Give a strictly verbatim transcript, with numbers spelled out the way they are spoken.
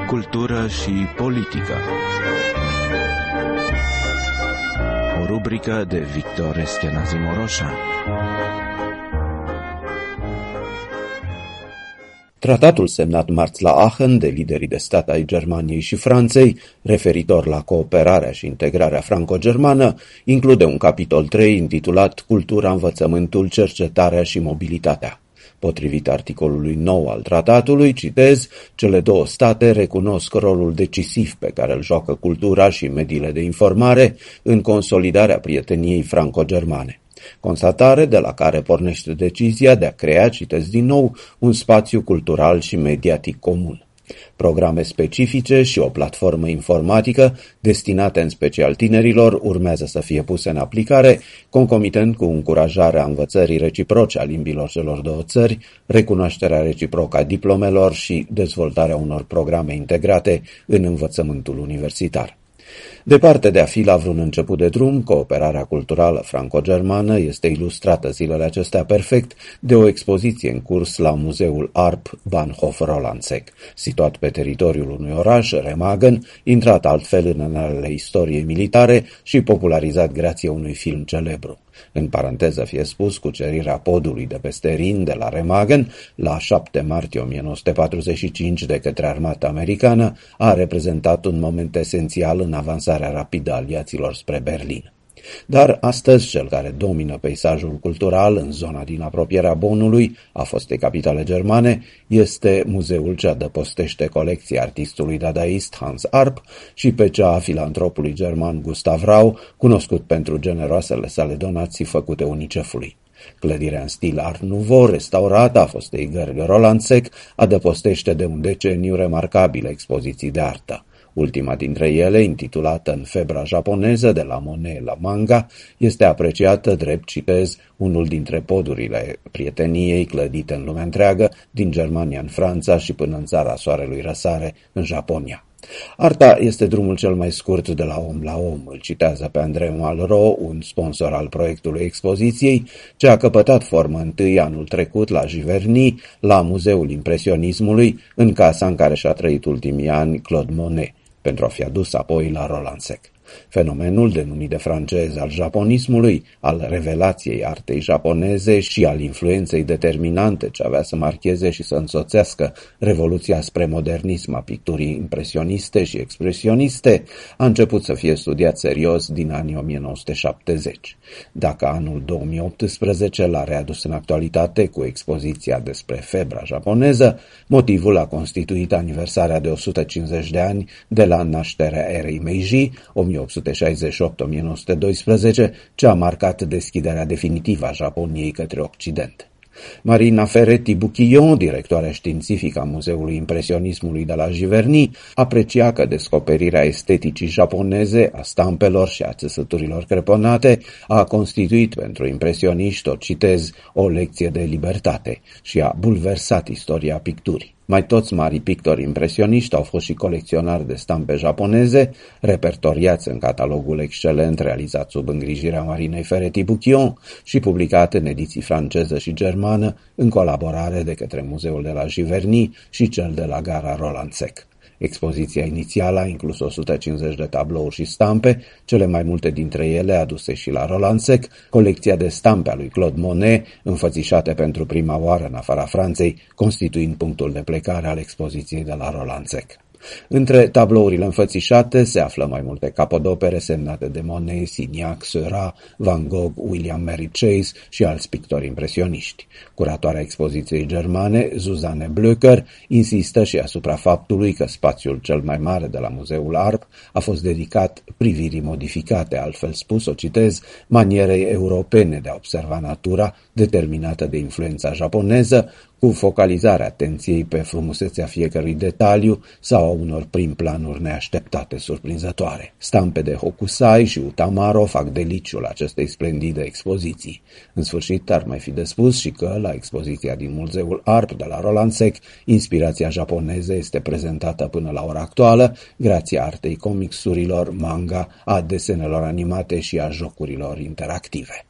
cultură și politică. O rubrică de Victor Eschenazi Moroșa. Tratatul semnat marți la Aachen de liderii de stat ai Germaniei și Franței, referitor la cooperarea și integrarea franco-germană, include un capitol trei intitulat Cultura, învățământul, cercetarea și mobilitatea. Potrivit articolului nou al tratatului, citez, cele două state recunosc rolul decisiv pe care îl joacă cultura și mediile de informare în consolidarea prieteniei franco-germane. Constatare de la care pornește decizia de a crea, citez din nou, un spațiu cultural și mediatic comun. Programe specifice și o platformă informatică destinate în special tinerilor urmează să fie puse în aplicare, concomitent cu încurajarea învățării reciproce a limbilor celor două țări, recunoașterea reciprocă a diplomelor și dezvoltarea unor programe integrate în învățământul universitar. Departe de a fi la vreun început de drum, cooperarea culturală franco-germană este ilustrată zilele acestea perfect de o expoziție în curs la muzeul Arp Bahnhof Rolandseck, situat pe teritoriul unui oraș, Remagen, intrat altfel în analele istoriei militare și popularizat grație unui film celebru. În paranteză fie spus, cucerirea podului de peste Rin de la Remagen la șapte martie o mie nouă sute patruzeci și cinci de către armata americană a reprezentat un moment esențial în avansarea rapidă a aliaților spre Berlin. Dar astăzi cel care domină peisajul cultural în zona din apropierea Bonnului, a fostei capitale germane, este muzeul ce adăpostește colecția artistului dadaist Hans Arp și pe cea a filantropului german Gustav Rau, cunoscut pentru generoasele sale donații făcute UNICEF-ului. Clădirea în stil Art Nouveau, restaurată a fostei gărgi Rolandseck, adăpostește de un deceniu remarcabile expoziții de artă. Ultima dintre ele, intitulată În febra japoneză de la Monet la Manga, este apreciată drept, citez, unul dintre podurile prieteniei clădite în lumea întreagă, din Germania în Franța și până în țara soarelui răsare, în Japonia. Arta este drumul cel mai scurt de la om la om, îl citează pe André Malraux, un sponsor al proiectului expoziției, ce a căpătat formă întâi anul trecut la Giverny, la Muzeul Impresionismului, în casa în care și-a trăit ultimii ani Claude Monet, pentru a fi adus apoi la Rolandseck. Fenomenul denumit de francez al japonismului, al revelației artei japoneze și al influenței determinante ce avea să marcheze și să însoțească revoluția spre modernism a picturii impresioniste și expresioniste, a început să fie studiat serios din anii o mie nouă sute șaptezeci. Dacă anul două mii optsprezece l-a readus în actualitate cu expoziția despre febra japoneză, motivul a constituit aniversarea de o sută cincizeci de ani de la nașterea erei Meiji, o mie opt sute șaizeci și opt - o mie nouă sute doisprezece, ce a marcat deschiderea definitivă a Japoniei către Occident. Marina Ferretti-Buchillon, directoarea științifică a Muzeului Impresionismului de la Giverny, aprecia că descoperirea esteticii japoneze, a stampelor și a țesăturilor creponate a constituit pentru impresioniști, o citez, o lecție de libertate și a bulversat istoria picturii. Mai toți marii pictori impresioniști au fost și colecționari de stampe japoneze, repertoriați în catalogul excelent realizat sub îngrijirea Marinei Ferretti-Buchillon și publicat în ediții franceză și germană, în colaborare de către Muzeul de la Giverny și cel de la gara Rolandseck. Expoziția inițială a inclus o sută cincizeci de tablouri și stampe, cele mai multe dintre ele aduse și la Rolandseck, colecția de stampe a lui Claude Monet, înfățișate pentru prima oară în afara Franței, constituind punctul de plecare al expoziției de la Rolandseck. Între tablourile înfățișate se află mai multe capodopere semnate de Monet, Signac, Seurat, Van Gogh, William Mary Chase și alți pictori impresioniști. Curatoarea expoziției germane, Susanne Blöcher, insistă și asupra faptului că spațiul cel mai mare de la Muzeul Arp a fost dedicat privirii modificate, altfel spus, o citez, manierei europene de a observa natura, determinată de influența japoneză, cu focalizarea atenției pe frumusețea fiecărui detaliu sau a unor prim-planuri neașteptate surprinzătoare. Stampe de Hokusai și Utamaro fac deliciul acestei splendide expoziții. În sfârșit, ar mai fi de spus și că, la expoziția din Muzeul Arp de la Rolandseck, inspirația japoneză este prezentată până la ora actuală, grație artei comicsurilor, manga, a desenelor animate și a jocurilor interactive.